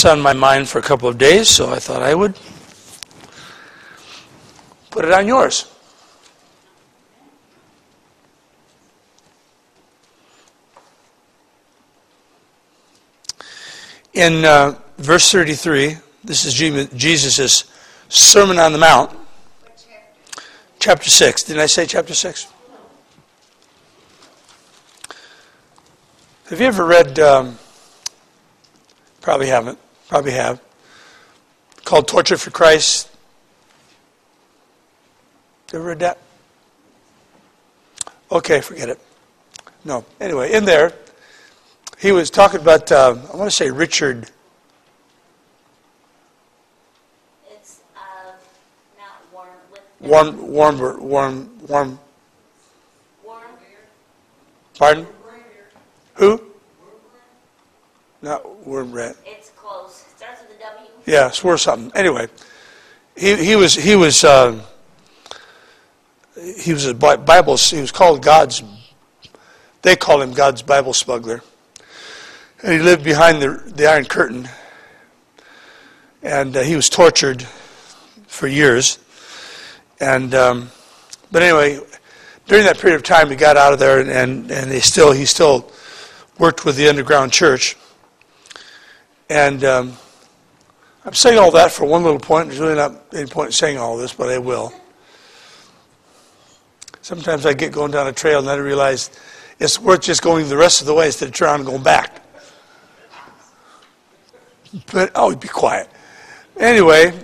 this on my mind for a couple of days, so I thought I would put it on yours. In verse 33, this is Jesus' Sermon on the Mount. Chapter 6. Didn't I say chapter 6? Have you ever read, probably haven't, probably have, called Torture for Christ? You ever read that? Okay, forget it. No. Anyway, in there, he was talking about, I want to say Richard. It's not Warm. Pardon? Who? Not Wormbrand. It's close. It starts with a W. Yeah, swore something. Anyway, he was a Bible. He was called God's. They called him God's Bible smuggler, and he lived behind the Iron Curtain, and he was tortured for years. And but anyway, during that period of time, he got out of there, and he still worked with the underground church. And I'm saying all that for one little point. There's really not any point in saying all this, but I will. Sometimes I get going down a trail and then I realize it's worth just going the rest of the way instead of trying to go back. But always be quiet. Anyway,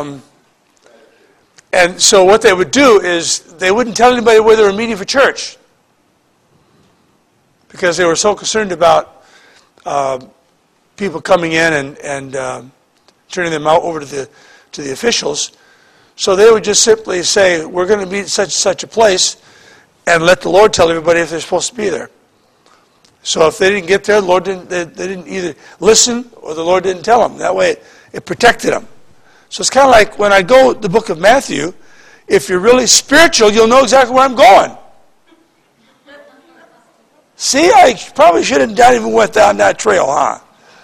and so what they would do is they wouldn't tell anybody where they were meeting for church, because they were so concerned about people coming in and turning them out over to the officials. So they would just simply say, we're going to meet at such a place, and let the Lord tell everybody if they're supposed to be there. So if they didn't get there, the Lord they didn't either listen or the Lord didn't tell them. That way it protected them. So it's kind of like when I go the book of Matthew, if you're really spiritual, you'll know exactly where I'm going. See, I probably should have not even went down that trail, huh?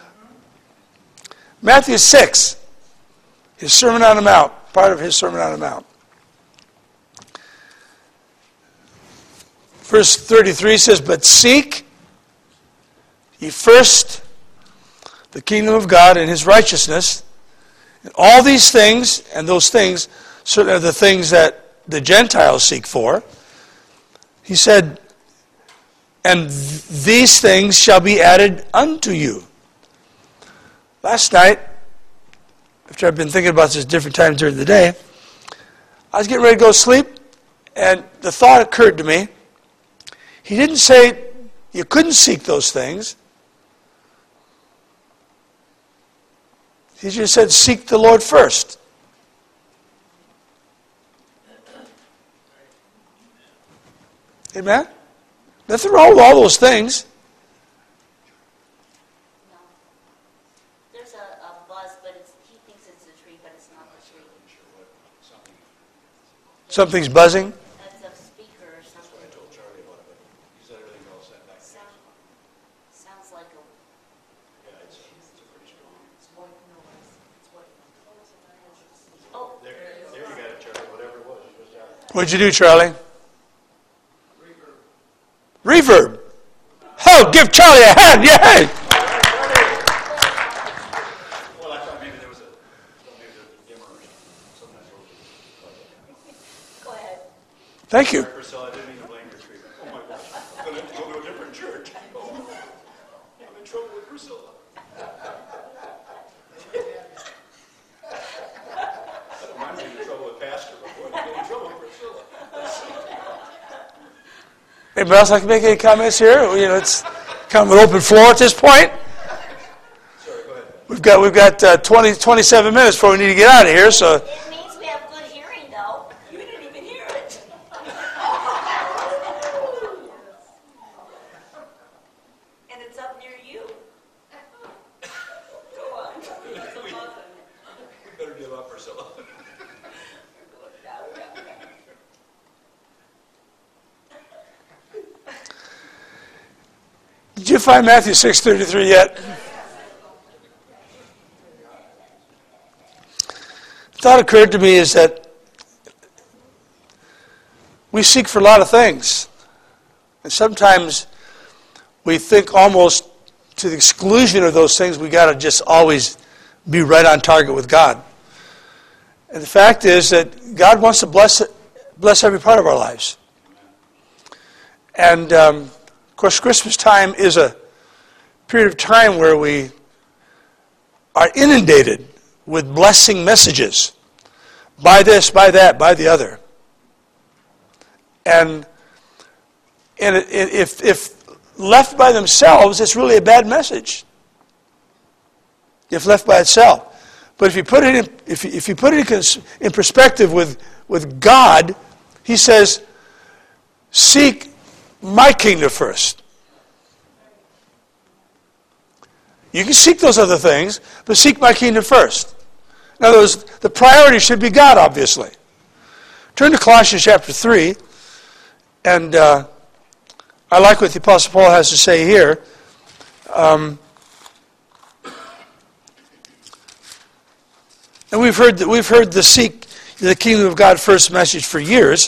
Matthew 6, his Sermon on the Mount, part of his Sermon on the Mount. Verse 33 says, but seek ye first the kingdom of God and his righteousness, and all these things, and those things certainly are the things that the Gentiles seek for. He said, and these things shall be added unto you. Last night, after I've been thinking about this different times during the day, I was getting ready to go to sleep, and the thought occurred to me. He didn't say you couldn't seek those things. He just said seek the Lord first. Amen? Nothing wrong with all those things. No. There's a buzz, but he thinks it's a tree, but it's not a tree. Something's buzzing. That's a speaker or something. I told Charlie about it, but he said everything else set back. Sounds like a... Yeah, it's a pretty strong. It's white noise. It's white. Oh, there you got it, Charlie. Whatever it was, it was out. What'd you do, Charlie? Reverb. Oh, give Charlie a hand. Yay! Well, I thought maybe there was a dimmer or something. Go ahead. Thank you. Priscilla, I didn't mean to blame your treatment. Oh my gosh. I'm going to have to go to a different church. Oh, I'm in trouble with Priscilla. I don't mind being in trouble with Pastor, but boy, I'm in trouble with Priscilla. Anybody else like to make any comments here? You know, it's kind of an open floor at this point. Sorry, go ahead. We've got 27 minutes before we need to get out of here. So It means we have good hearing, though. You didn't even hear it. And it's up near you. Go on. We better give up, Priscilla. did you find Matthew 6:33 yet? thought occurred to me is that we seek for a lot of things. And sometimes we think almost to the exclusion of those things, we got to just always be right on target with God. And the fact is that God wants to bless every part of our lives. And, of course, Christmas time is a period of time where we are inundated with blessing messages. Buy this, buy that, buy the other. And if left by themselves, it's really a bad message. If left by itself. But if you put it in perspective with God, He says, seek my kingdom first. You can seek those other things, but seek my kingdom first. In other words, the priority should be God, obviously. Turn to Colossians chapter 3, and I like what the Apostle Paul has to say here. And we've heard the seek the kingdom of God first message for years.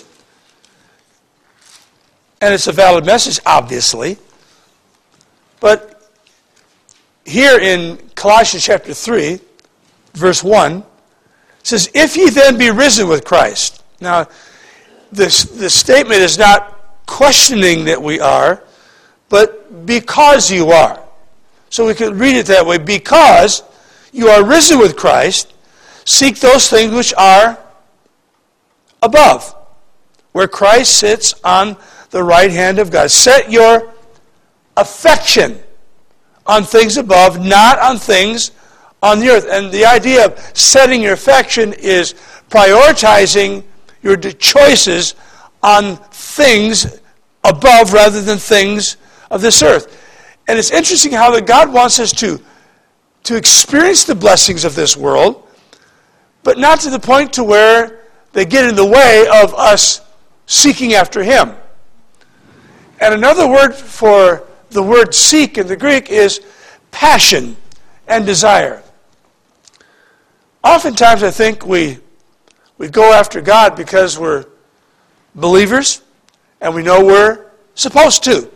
And it's a valid message, obviously. But here in Colossians chapter 3, verse 1, it says, if ye then be risen with Christ. Now, this statement is not questioning that we are, but because you are. So we could read it that way. Because you are risen with Christ, seek those things which are above, where Christ sits on the right hand of God. Set your affection on things above, not on things on the earth. And the idea of setting your affection is prioritizing your choices on things above rather than things of this earth. And it's interesting how that God wants us to experience the blessings of this world, but not to the point to where they get in the way of us seeking after Him. And another word for the word seek in the Greek is passion and desire. Oftentimes I think we go after God because we're believers and we know we're supposed to.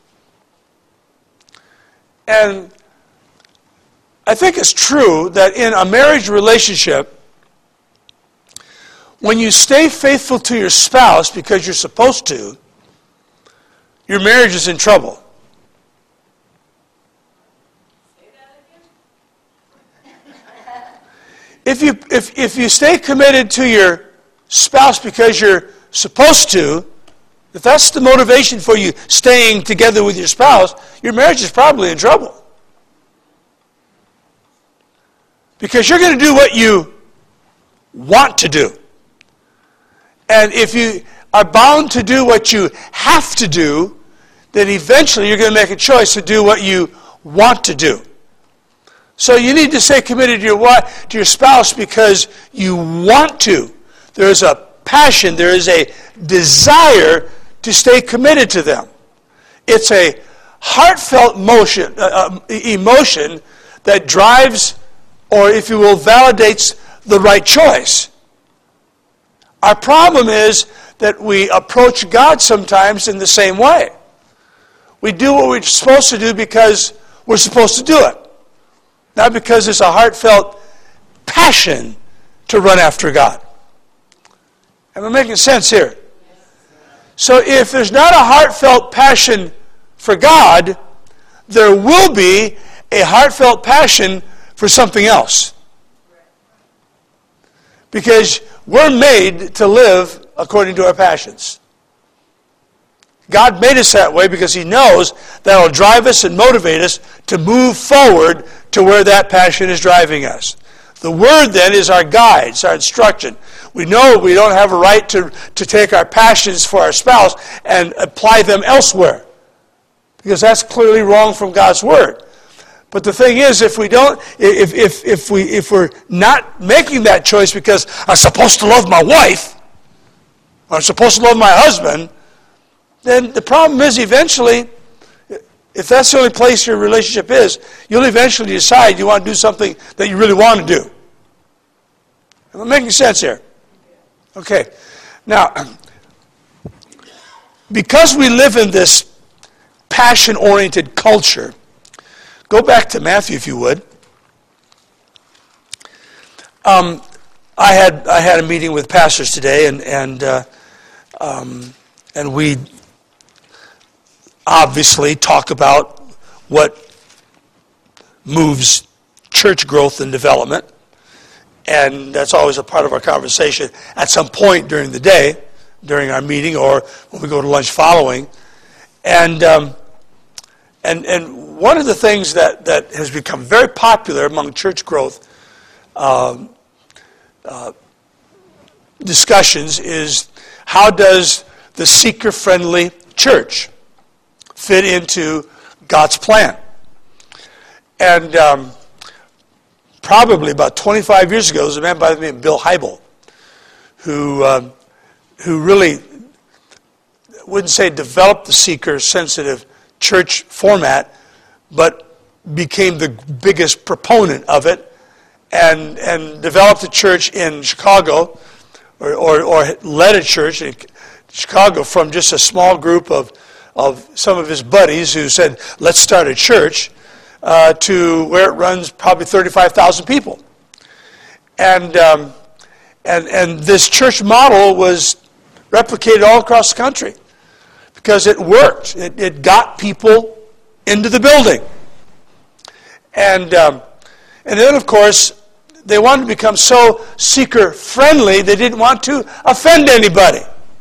And I think it's true that in a marriage relationship, when you stay faithful to your spouse because you're supposed to, your marriage is in trouble. If you stay committed to your spouse because you're supposed to, if that's the motivation for you staying together with your spouse, your marriage is probably in trouble. Because you're going to do what you want to do. And if you are bound to do what you have to do, then eventually you're going to make a choice to do what you want to do. So you need to stay committed to your spouse because you want to. There is a passion, there is a desire to stay committed to them. It's a heartfelt emotion that drives, or if you will, validates the right choice. Our problem is that we approach God sometimes in the same way. We do what we're supposed to do because we're supposed to do it. Not because there's a heartfelt passion to run after God. Am I making sense here? So if there's not a heartfelt passion for God, there will be a heartfelt passion for something else. Because we're made to live according to our passions. God made us that way because He knows that will drive us and motivate us to move forward to where that passion is driving us. The Word then is our guide, it's our instruction. We know we don't have a right to take our passions for our spouse and apply them elsewhere, because that's clearly wrong from God's Word. But the thing is, if we're not making that choice because I'm supposed to love my wife, or I'm supposed to love my husband, then the problem is eventually, if that's the only place your relationship is, you'll eventually decide you want to do something that you really want to do. Am I making sense here? Okay. Now, because we live in this passion-oriented culture, go back to Matthew if you would. I had a meeting with pastors today, and we obviously talk about what moves church growth and development, and that's always a part of our conversation at some point during the day, during our meeting, or when we go to lunch following. And one of the things that has become very popular among church growth discussions is, how does the seeker-friendly church fit into God's plan? And probably about 25 years ago, there was a man by the name of Bill Hybel, who really, wouldn't say developed the seeker-sensitive church format, but became the biggest proponent of it, and developed a church in Chicago, or led a church in Chicago from just a small group of some of his buddies who said, let's start a church, to where it runs probably 35,000 people. And this church model was replicated all across the country because it worked. It got people into the building. And then, of course, they wanted to become so seeker-friendly, they didn't want to offend anybody.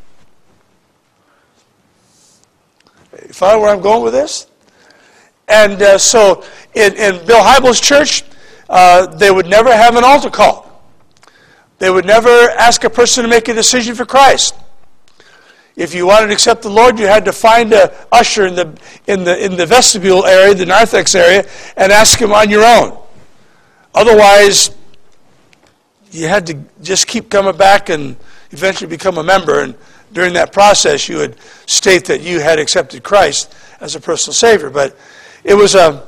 You follow where I'm going with this? And so in Bill Hybel's church, they would never have an altar call. They would never ask a person to make a decision for Christ. If you wanted to accept the Lord, you had to find an usher in the vestibule area, the narthex area, and ask him on your own. Otherwise, you had to just keep coming back and eventually become a member. And during that process, you would state that you had accepted Christ as a personal Savior. But it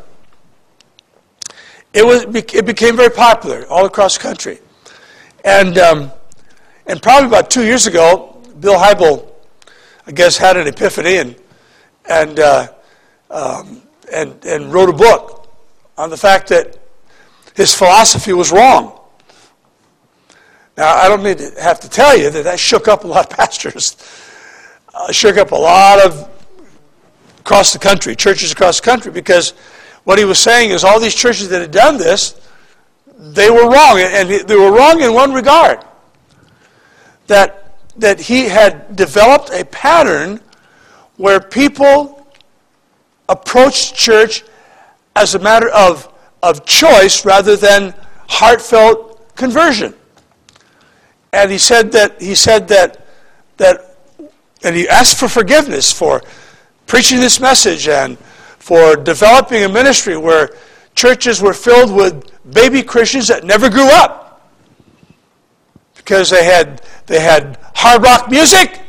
became very popular all across the country. And probably about 2 years ago, Bill Hybel, I guess, had an epiphany and wrote a book on the fact that his philosophy was wrong. Now, I don't need to have to tell you that shook up a lot of pastors, shook up a lot of across the country, churches across the country, because what he was saying is all these churches that had done this, they were wrong, and they were wrong in one regard, that he had developed a pattern where people approached church as a matter of choice rather than heartfelt conversion. And he said that and he asked for forgiveness for preaching this message and for developing a ministry where churches were filled with baby Christians that never grew up because they had hard rock music.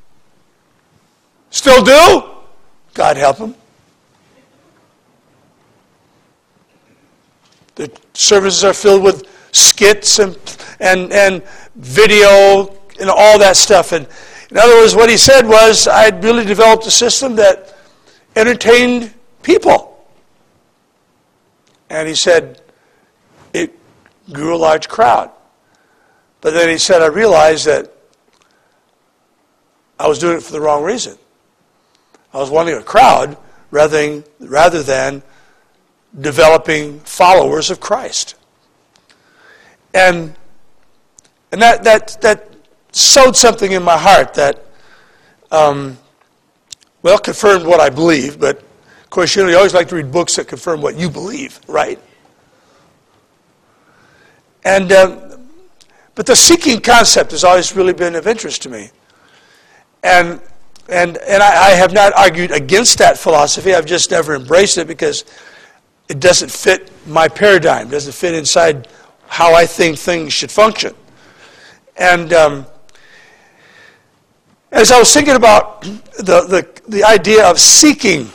Still do. God help them. The services are filled with skits and video and all that stuff. And in other words, what he said was, I had really developed a system that entertained people. And he said, it grew a large crowd. But then he said, I realized that I was doing it for the wrong reason. I was wanting a crowd rather than developing followers of Christ. And that sowed something in my heart that, confirmed what I believe. But, of course, you always like to read books that confirm what you believe, right? And but the seeking concept has always really been of interest to me. And I have not argued against that philosophy. I've just never embraced it because it doesn't fit my paradigm, doesn't fit inside how I think things should function. And as I was thinking about the idea of seeking,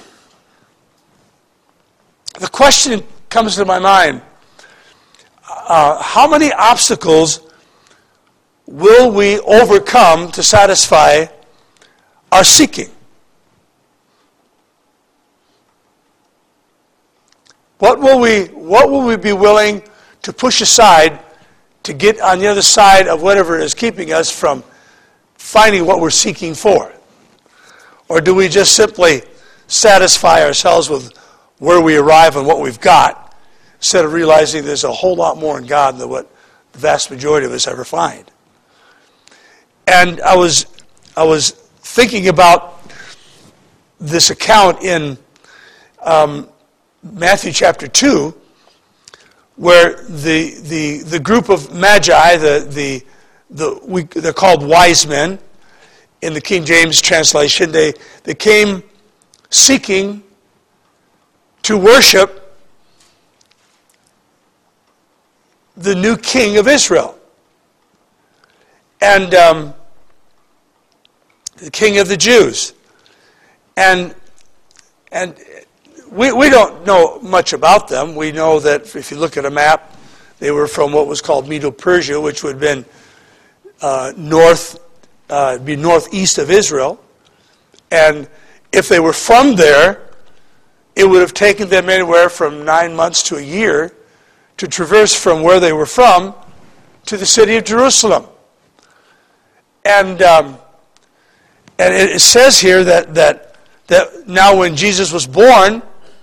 the question comes to my mind, how many obstacles will we overcome to satisfy our seeking? What will we be willing to push aside to get on the other side of whatever is keeping us from finding what we're seeking for? Or do we just simply satisfy ourselves with where we arrive and what we've got, instead of realizing there's a whole lot more in God than what the vast majority of us ever find? And I was thinking about this account in Matthew chapter 2, where the group of magi, they're called wise men in the King James translation, they came seeking to worship the new king of Israel, and the king of the Jews. And we don't know much about them. We know that if you look at a map, they were from what was called Medo-Persia, which would have been northeast of Israel. And if they were from there, it would have taken them anywhere from 9 months to a year to traverse from where they were from to the city of Jerusalem. And it says here that now when Jesus was born,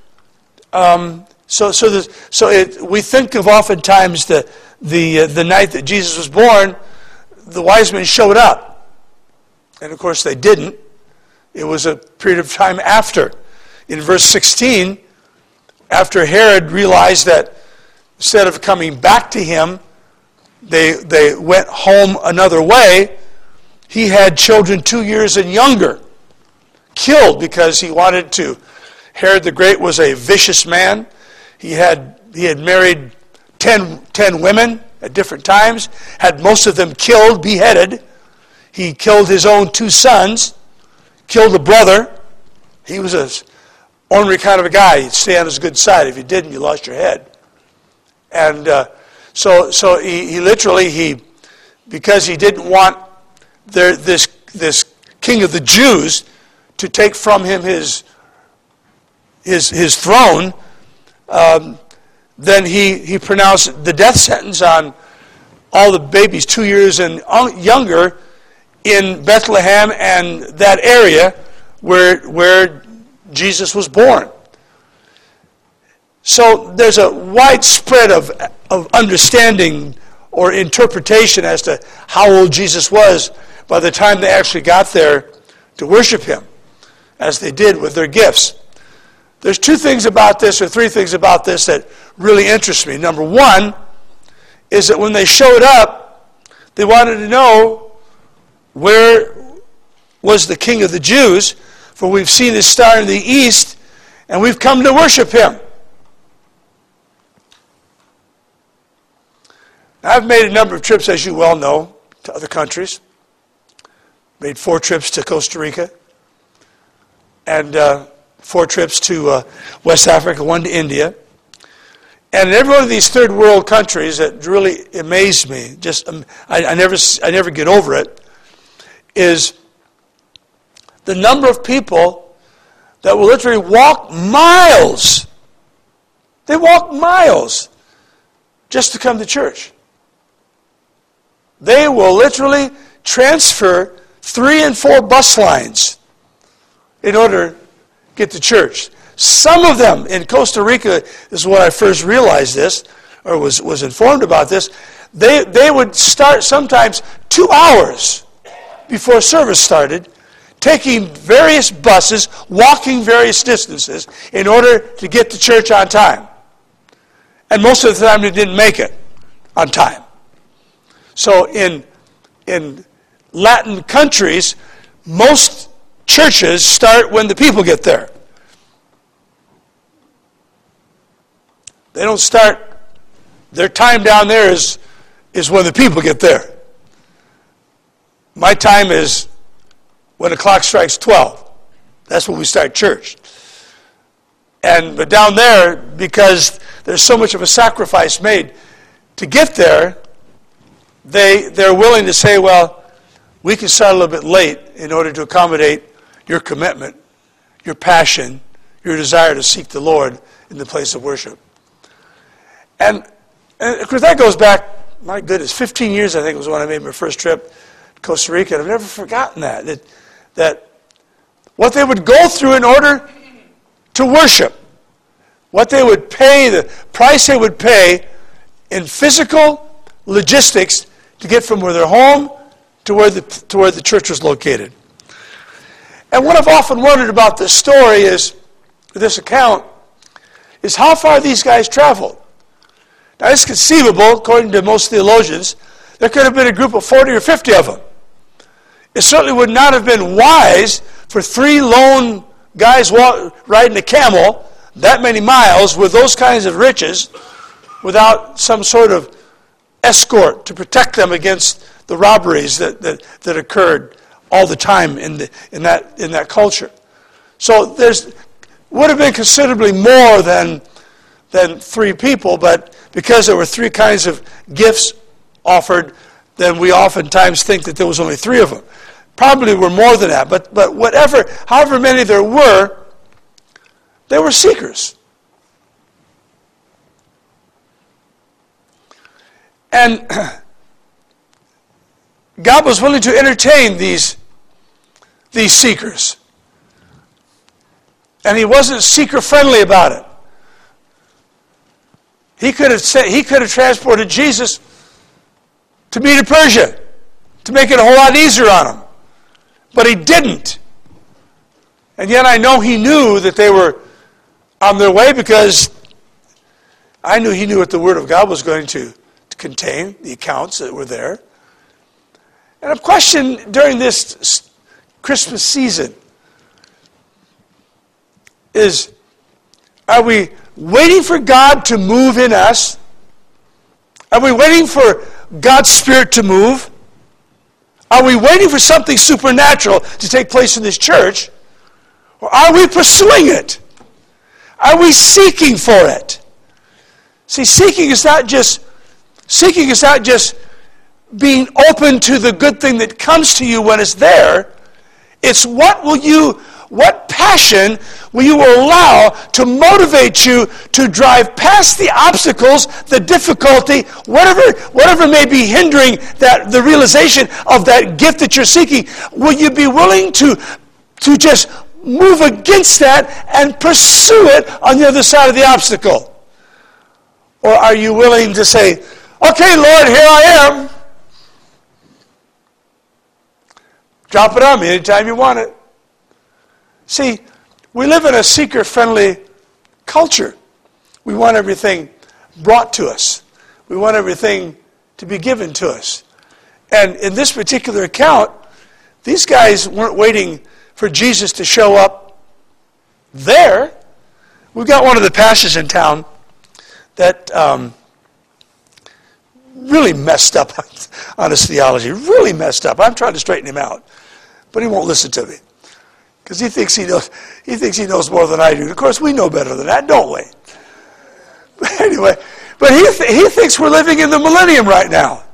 we think of oftentimes the night that Jesus was born, the wise men showed up, and of course they didn't. It was a period of time after. In verse 16, after Herod realized that instead of coming back to him, they went home another way, he had children 2 years and younger killed because he wanted to. Herod the Great was a vicious man. He had married 10 women at different times, had most of them killed, beheaded. He killed his own 2 sons, killed a brother. He was an ornery kind of a guy. You'd stay on his good side. If you didn't, you lost your head. And so he literally, because he didn't want this king of the Jews to take from him his throne, then he pronounced the death sentence on all the babies 2 years and younger in Bethlehem and that area where Jesus was born. So there's a widespread of understanding or interpretation as to how old Jesus was by the time they actually got there to worship him, as they did with their gifts. There's 2 things about this, or 3 things about this, that really interest me. Number 1 is that when they showed up, they wanted to know where was the King of the Jews, for we've seen his star in the east, and we've come to worship him. Now, I've made a number of trips, as you well know, to other countries. Made 4 trips to Costa Rica, and 4 trips to West Africa, 1 to India. And in every one of these third world countries, that really amazed me, I never get over it, is the number of people that will literally walk miles. They walk miles just to come to church. They will literally transfer 3 and 4 bus lines in order to get to church. Some of them in Costa Rica, this is when I first realized this, or was informed about this, they would start sometimes 2 hours before service started, taking various buses, walking various distances in order to get to church on time. And most of the time they didn't make it on time. So in Latin countries, most churches start when the people get there. They don't start, their time down there is when the people get there. My time is when the clock strikes 12. That's when we start church. But down there, because there's so much of a sacrifice made to get there, they're willing to say, well, we can start a little bit late in order to accommodate your commitment, your passion, your desire to seek the Lord in the place of worship. And of course, that goes back, my goodness, 15 years, I think, was when I made my first trip to Costa Rica. And I've never forgotten that what they would go through in order to worship, what they would pay, the price they would pay in physical logistics to get from where their home to where the church was located. And what I've often wondered about this story is, this account, is how far these guys traveled. Now, it's conceivable, according to most theologians, there could have been a group of 40 or 50 of them. It certainly would not have been wise for 3 lone guys riding a camel that many miles with those kinds of riches without some sort of escort to protect them against the robberies that occurred all the time in that culture. So would have been considerably more than 3 people, but because there were 3 kinds of gifts offered, then we oftentimes think that there was only 3 of them. Probably were more than that, but however many there were, they were seekers. And God was willing to entertain these seekers. And he wasn't seeker-friendly about it. He could have transported Jesus to Medo-Persia to make it a whole lot easier on him. But he didn't. And yet I know he knew that they were on their way, because I knew he knew what the Word of God was going to contain, the accounts that were there. And I've questioned during this Christmas season is, are we waiting for God to move in us? Are we waiting for God's Spirit to move? Are we waiting for something supernatural to take place in this church? Or are we pursuing it? Are we seeking for it? See, seeking is not just being open to the good thing that comes to you when it's there. It's what passion will you allow to motivate you to drive past the obstacles, the difficulty, whatever may be hindering the realization of that gift that you're seeking. Will you be willing to just move against that and pursue it on the other side of the obstacle? Or are you willing to say, okay, Lord, here I am. Drop it on me anytime you want it. See, we live in a seeker-friendly culture. We want everything brought to us. We want everything to be given to us. And in this particular account, these guys weren't waiting for Jesus to show up there. We've got one of the pastors in town that really messed up on his theology. Really messed up. I'm trying to straighten him out, but he won't listen to me because he thinks he knows. He thinks he knows more than I do. Of course, we know better than that, don't we? But anyway, he thinks we're living in the millennium right now.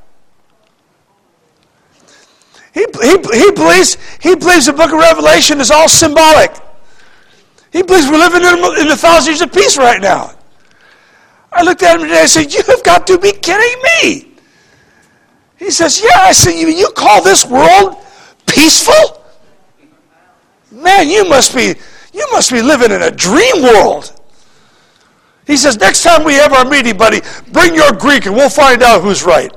He believes the book of Revelation is all symbolic. He believes we're living in the 1,000 years of peace right now. I looked at him today and I said, you have got to be kidding me. He says, yeah. I said, you call this world peaceful? Man, you must be living in a dream world. He says, next time we have our meeting, buddy, bring your Greek and we'll find out who's right.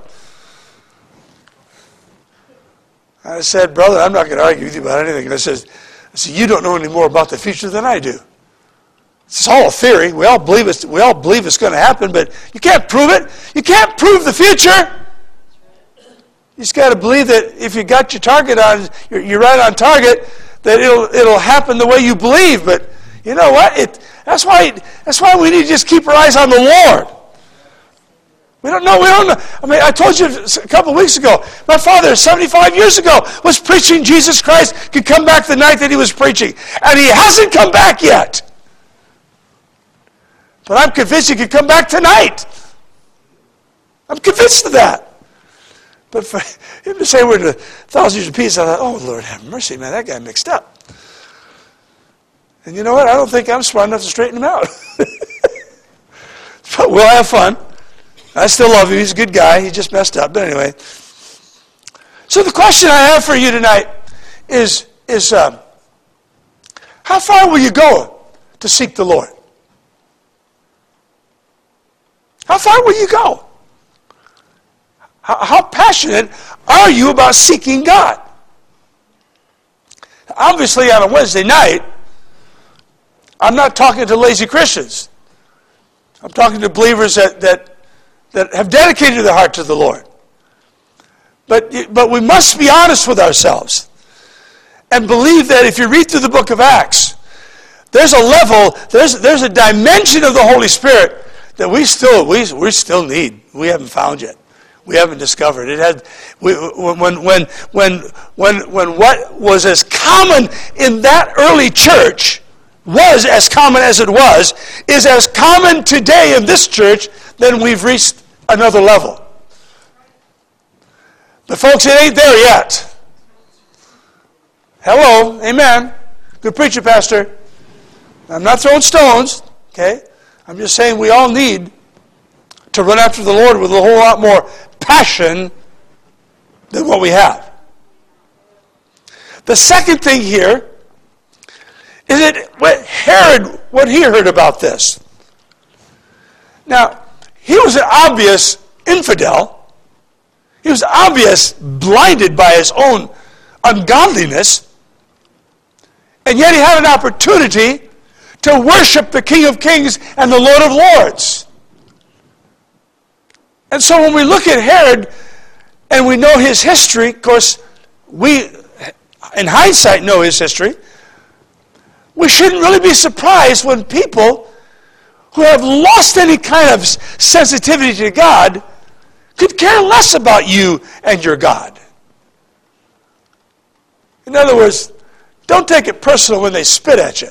I said, brother, I'm not going to argue with you about anything. And I said, you don't know any more about the future than I do. It's all a theory. We all believe it's going to happen, but you can't prove it. You can't prove the future. You just got to believe that if you got your target on, you're right on target, that it'll happen the way you believe. But you know what? That's why we need to just keep our eyes on the Lord. We don't know. I mean, I told you a couple of weeks ago, my father, 75 years ago, was preaching Jesus Christ could come back the night that he was preaching. And he hasn't come back yet. But I'm convinced he could come back tonight. I'm convinced of that. But for him to say we're to 1,000 years of peace, I thought, oh, Lord, have mercy, man, that guy mixed up. And you know what? I don't think I'm smart enough to straighten him out. But we'll have fun. I still love him. He's a good guy. He just messed up. But anyway. So the question I have for you tonight is how far will you go to seek the Lord? How far will you go? How passionate are you about seeking God? Obviously, on a Wednesday night, I'm not talking to lazy Christians. I'm talking to believers that have dedicated their heart to the Lord. But we must be honest with ourselves and believe that if you read through the book of Acts, there's a level, there's a dimension of the Holy Spirit that we still need. We haven't found yet. We haven't discovered. It had when what was as common in that early church was as common as it was, is as common today in this church, then we've reached another level. But folks, it ain't there yet. Hello, amen. Good preacher, Pastor. I'm not throwing stones, okay? I'm just saying we all need to run after the Lord with a whole lot more passion than what we have. The second thing here is that Herod, what he heard about this. Now, he was an obvious infidel. He was obvious blinded by his own ungodliness. And yet he had an opportunity to worship the King of Kings and the Lord of Lords. And so when we look at Herod and we know his history, of course, we, in hindsight, know his history, we shouldn't really be surprised when people who have lost any kind of sensitivity to God could care less about you and your God. In other words, don't take it personal when they spit at you.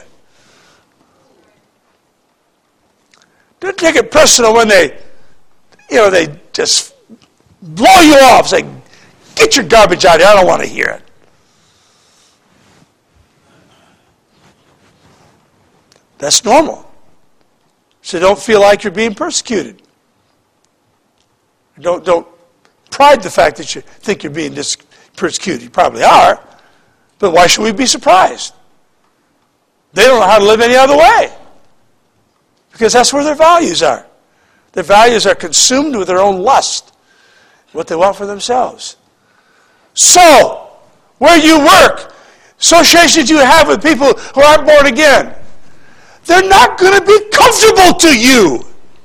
Don't take it personal when they just blow you off. Say, get your garbage out of here. I don't want to hear it. That's normal. So don't feel like you're being persecuted. Don't pride the fact that you think you're being persecuted. You probably are. But why should we be surprised? They don't know how to live any other way. Because that's where their values are. Their values are consumed with their own lust, what they want for themselves. So, where you work, associations you have with people who aren't born again, they're not going to be comfortable to you.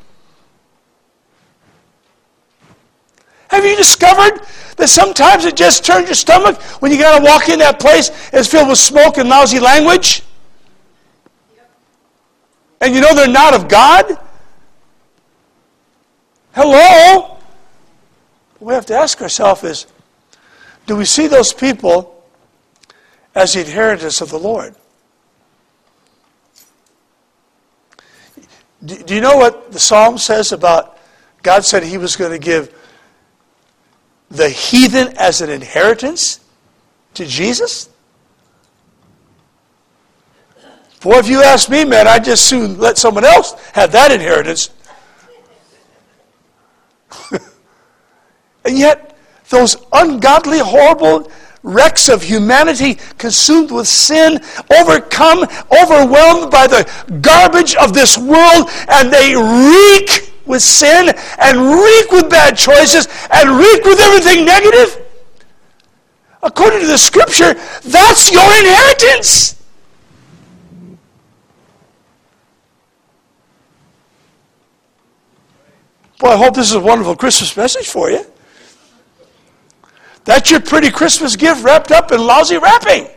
Have you discovered that sometimes it just turns your stomach when you got to walk in that place and it's filled with smoke and lousy language? And you know they're not of God? Hello? What we have to ask ourselves is, do we see those people as the inheritance of the Lord? Do you know what the Psalm says about God said he was going to give the heathen as an inheritance to Jesus? Boy, if you ask me, man, I'd just soon let someone else have that inheritance. And yet, those ungodly, horrible wrecks of humanity consumed with sin, overwhelmed by the garbage of this world, and they reek with sin and reek with bad choices and reek with everything negative. According to the Scripture, that's your inheritance. Boy, I hope this is a wonderful Christmas message for you. That's your pretty Christmas gift wrapped up in lousy wrapping.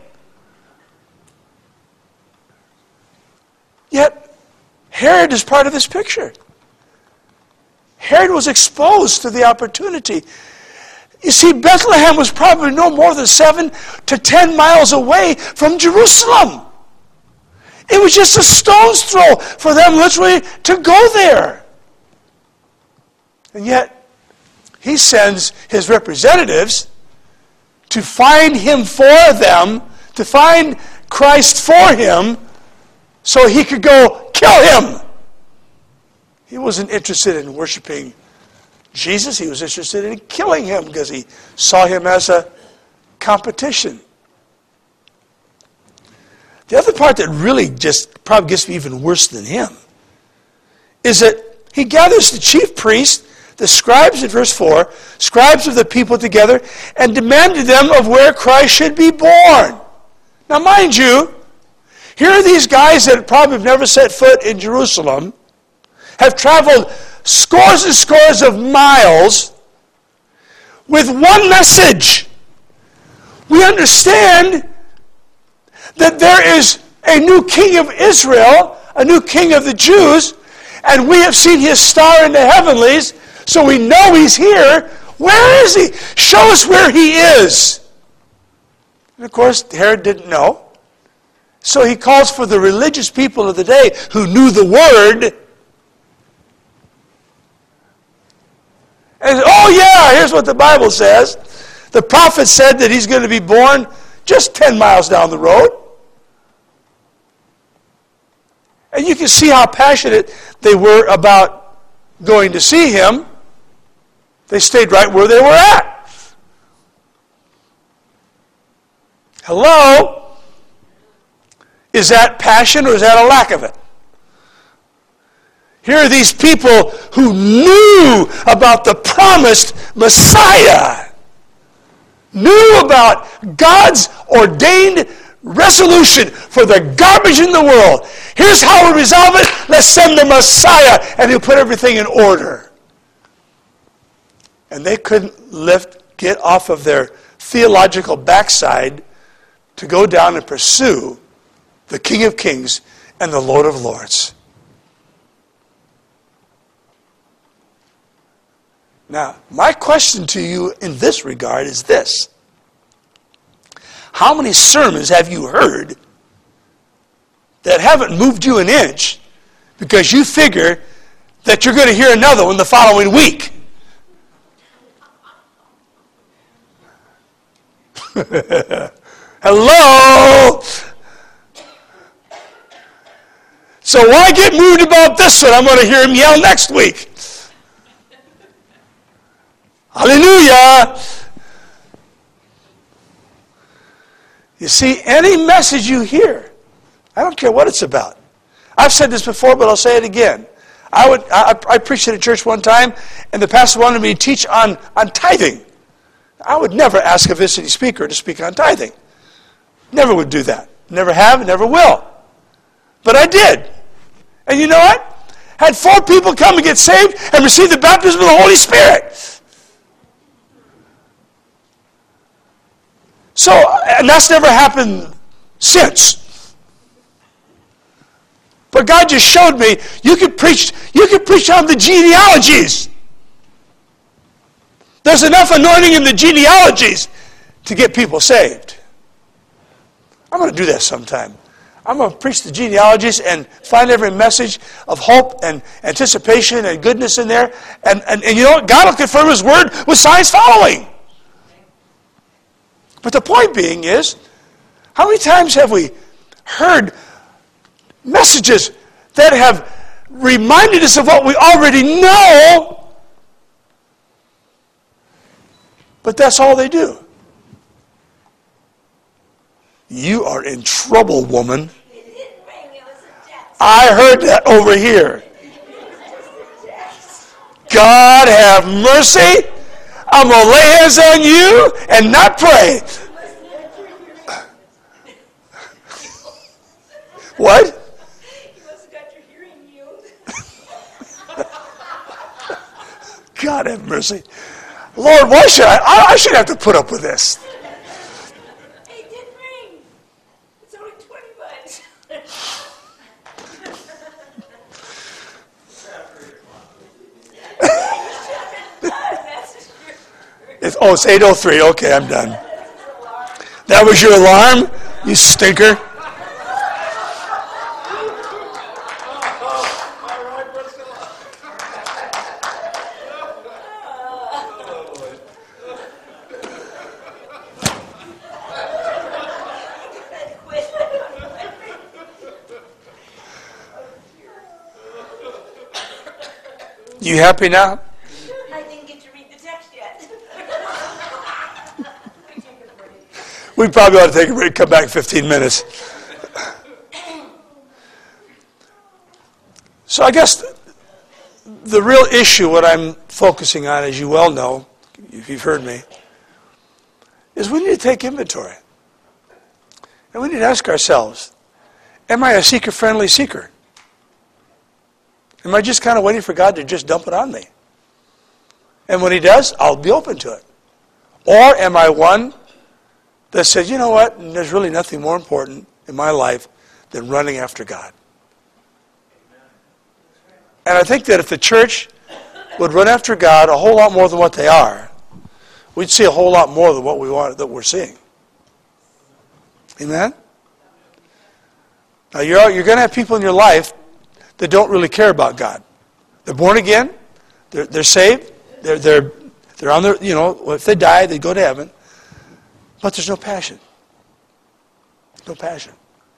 Yet, Herod is part of this picture. Herod was exposed to the opportunity. You see, Bethlehem was probably no more than 7 to 10 miles away from Jerusalem. It was just a stone's throw for them literally to go there. And yet, He sends his representatives to find him for them, to find Christ for him, so he could go kill him. He wasn't interested in worshiping Jesus. He was interested in killing him because he saw him as a competition. The other part that really just probably gets me even worse than him is that he gathers the chief priests, the scribes in verse 4, scribes of the people together, and demanded them of where Christ should be born. Now mind you, here are these guys that probably have never set foot in Jerusalem, have traveled scores and scores of miles with one message. We understand that there is a new king of Israel, a new king of the Jews, and we have seen his star in the heavenlies, so we know he's here. Where is he? Show us where he is. And of course, Herod didn't know. So he calls for the religious people of the day who knew the word. And, oh yeah, here's what the Bible says. The prophet said that he's going to be born just 10 miles down the road. And you can see how passionate they were about going to see him. They stayed right where they were at. Hello? Is that passion or is that a lack of it? Here are these people who knew about the promised Messiah, knew about God's ordained resolution for the garbage in the world. Here's how we resolve it. Let's send the Messiah, and he'll put everything in order. And they couldn't get off of their theological backside to go down and pursue the King of Kings and the Lord of Lords. Now, my question to you in this regard is this. How many sermons have you heard that haven't moved you an inch because you figure that you're going to hear another one the following week? Hello? So why get moved about this one? I'm going to hear him yell next week. Hallelujah! You see, any message you hear, I don't care what it's about. I've said this before, but I'll say it again. I preached at a church one time, and the pastor wanted me to teach on tithing. I would never ask a visiting speaker to speak on tithing. Never would do that. Never have, never will. But I did. And you know what? Had 4 people come and get saved and receive the baptism of the Holy Spirit. So, and that's never happened since. But God just showed me you could preach on the genealogies. There's enough anointing in the genealogies to get people saved. I'm going to do that sometime. I'm going to preach the genealogies and find every message of hope and anticipation and goodness in there. And you know what? God will confirm his word with signs following. But the point being is, how many times have we heard messages that have reminded us of what we already know, but that's all they do? You are in trouble, woman. It didn't ring, it was a text. I heard that over here. God have mercy. I'm going to lay hands on you and not pray. What? He must have got your hearing healed. God have mercy. Lord, why should I should have to put up with this. It didn't ring. It's only $20. It's 8:03. Okay, I'm done. That was your alarm, you stinker. You happy now? I didn't get to read the text yet. We probably ought to take a break, come back in 15 minutes. So I guess the real issue, what I'm focusing on, as you well know, if you've heard me, is we need to take inventory. And we need to ask ourselves, am I a seeker-friendly seeker? Am I just kind of waiting for God to just dump it on me? And when he does, I'll be open to it. Or am I one that says, you know what, there's really nothing more important in my life than running after God. And I think that if the church would run after God a whole lot more than what they are, we'd see a whole lot more than what we want, that we're seeing. Amen? Now you're going to have people in your life that don't really care about God. They're born again. They're saved. They're on their, if they die, they go to heaven. But there's no passion. No passion.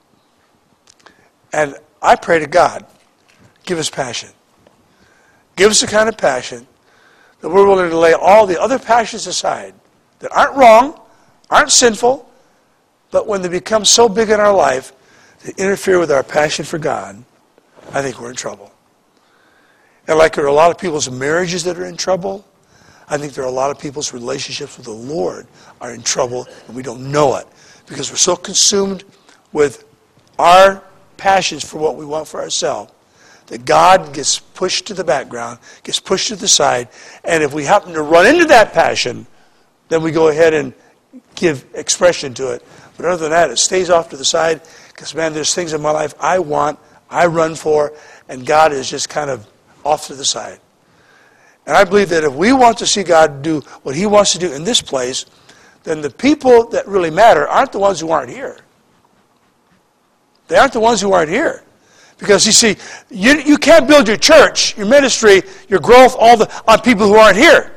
And I pray to God, give us passion. Give us the kind of passion that we're willing to lay all the other passions aside that aren't wrong, aren't sinful, but when they become so big in our life, they interfere with our passion for God, I think we're in trouble. And like there are a lot of people's marriages that are in trouble, I think there are a lot of people's relationships with the Lord are in trouble, and we don't know it because we're so consumed with our passions for what we want for ourselves that God gets pushed to the background, gets pushed to the side, and if we happen to run into that passion, then we go ahead and give expression to it. But other than that, it stays off to the side because, man, there's things in my life I want, I run for, and God is just kind of off to the side. And I believe that if we want to see God do what he wants to do in this place, then the people that really matter aren't the ones who aren't here. They aren't the ones who aren't here. Because, you see, you can't build your church, your ministry, your growth, on people who aren't here.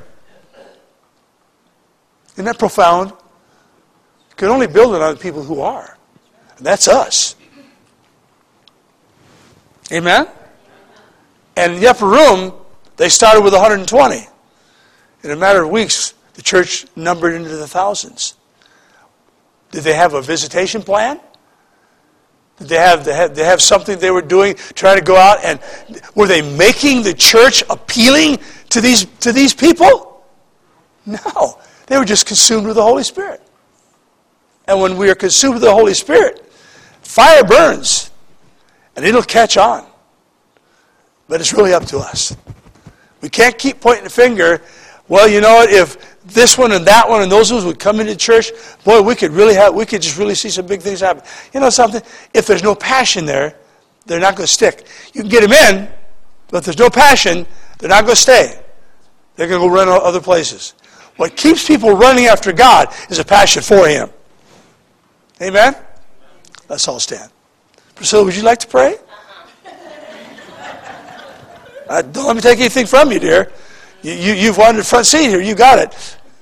Isn't that profound? You can only build it on people who are. And that's us. Amen? And in the upper room, they started with 120. In a matter of weeks, the church numbered into the thousands. Did they have a visitation plan? Did they have something they were doing, trying to go out, and were they making the church appealing to these people? No. They were just consumed with the Holy Spirit. And when we are consumed with the Holy Spirit, fire burns, and it'll catch on. But it's really up to us. We can't keep pointing the finger. Well, you know what? If this one and that one and those ones would come into church, boy, we could just really see some big things happen. You know something? If there's no passion there, they're not going to stick. You can get them in, but if there's no passion, they're not going to stay. They're going to go run other places. What keeps people running after God is a passion for him. Amen? Let's all stand. Priscilla, would you like to pray? Don't let me take anything from you, dear. You've wanted the front seat here. You got it.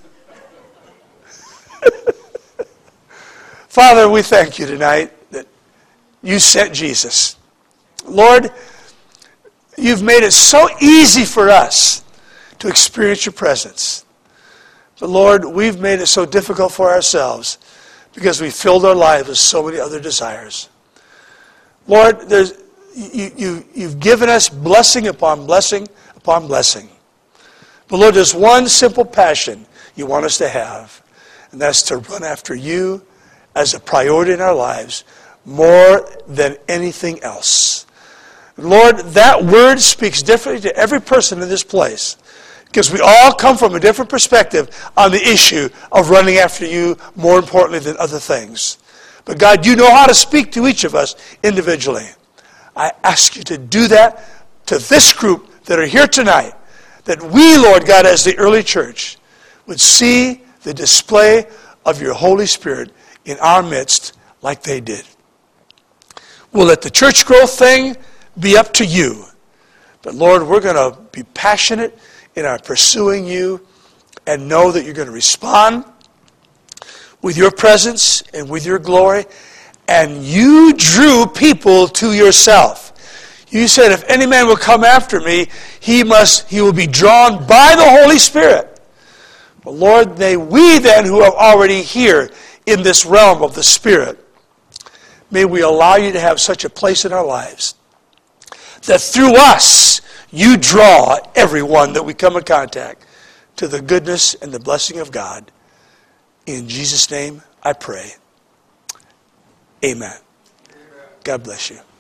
Father, we thank you tonight that you sent Jesus. Lord, you've made it so easy for us to experience your presence. But Lord, we've made it so difficult for ourselves because we filled our lives with so many other desires. Lord, you've given us blessing upon blessing upon blessing. But Lord, there's one simple passion you want us to have, and that's to run after you as a priority in our lives more than anything else. Lord, that word speaks differently to every person in this place because we all come from a different perspective on the issue of running after you more importantly than other things. But God, you know how to speak to each of us individually. I ask you to do that to this group that are here tonight, that we, Lord God, as the early church, would see the display of your Holy Spirit in our midst like they did. We'll let the church growth thing be up to you. But Lord, we're going to be passionate in our pursuing you and know that you're going to respond with your presence and with your glory. And you drew people to yourself. You said, if any man will come after me, he will be drawn by the Holy Spirit. But Lord, may we then who are already here in this realm of the Spirit, may we allow you to have such a place in our lives that through us, you draw everyone that we come in contact to the goodness and the blessing of God. In Jesus' name, I pray. Amen. God bless you.